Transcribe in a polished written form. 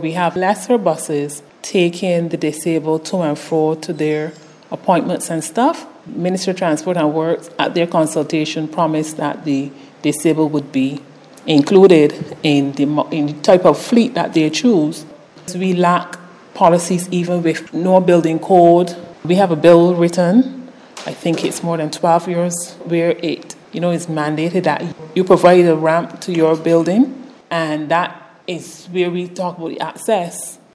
we have lesser buses taking the disabled to and fro to their appointments and stuff. Ministry of Transport and Works, at their consultation, promised that the disabled would be included in the type of fleet that they choose. We lack policies even with no building code. We have a bill written, I think it's more than 12 years, where it is mandated that you provide a ramp to your building, and that is where we talk about the access.